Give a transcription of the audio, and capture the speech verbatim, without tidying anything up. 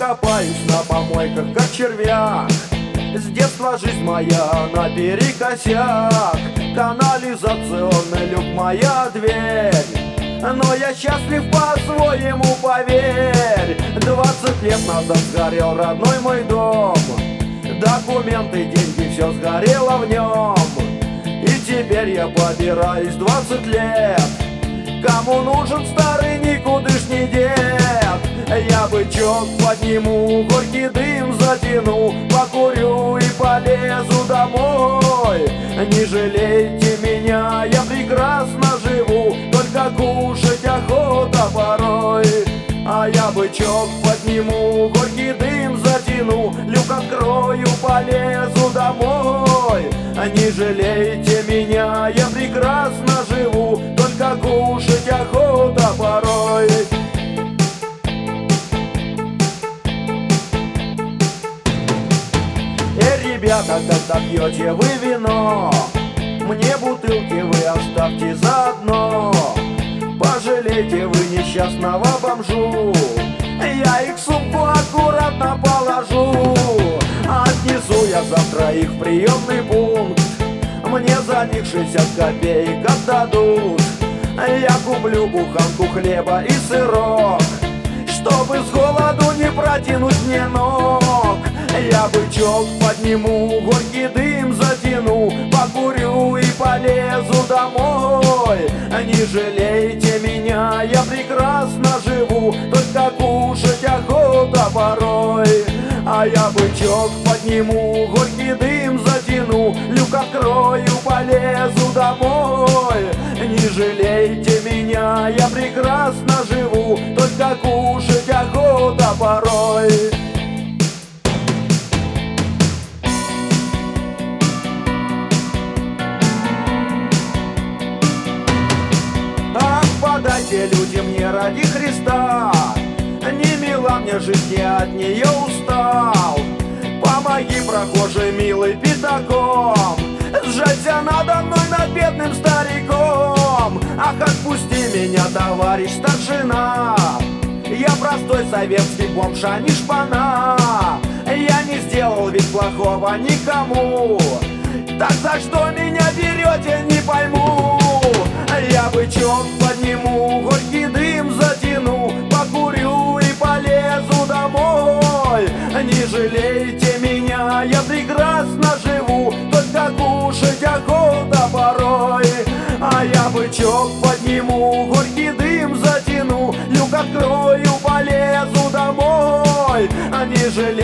копаюсь на помойках, как червяк. С детства жизнь моя наперекосяк. Канализационный люк моя дверь, но я счастлив по-своему, поверь. Двадцать лет назад сгорел родной мой дом. Документы, деньги, все сгорело в нем. И теперь я побираюсь двадцать лет. Кому нужен старый никудышний дед? Я бычок подниму, горький дым затяну, покурю и полезу домой. Не жалейте меня, я прекрасно живу, только кушать охота порой. А я бычок подниму, горький дым затяну, люк открою, полезу домой. Не жалейте меня, я прекрасно живу, только кушать охота порой. Эй, ребята, когда пьете вы вино, мне бутылки вы оставьте заодно. Пожалейте вы несчастного бомжу, я их в сумку аккуратно положу. Отнесу я завтра их в приемный пункт, мне за них шестьдесят копеек отдадут. Я куплю буханку хлеба и сырок, чтобы с голоду не протянуть мне ног. Я бычок подниму, горький дым затяну, покурю и полезу домой. Не жалейте меня, я прекрасно живу, только кушать охота порой. А я бычок подниму, горький дым затяну, люк открою, полезу домой. Не жалейте меня, я прекрасно живу, только кушать охота порой. Ах, подайте люди мне ради Христа, не мила мне жизнь, я от нее устал. Помоги, прохожий милый, пятаком, сжаться надо мной над бедным стариком. Ах, отпусти меня, товарищ старшина, я простой советский бомж, а не шпана. Я не сделал ведь плохого никому, так за что меня берете, не пойму. Я бычок подниму, горький дым затяну, покурю и полезу домой. Не жалейте меня, я прекрасно живу, только кушать охота порой. А я бычок подниму, горький дым затяну, люк открою, полезу домой. Не жалейте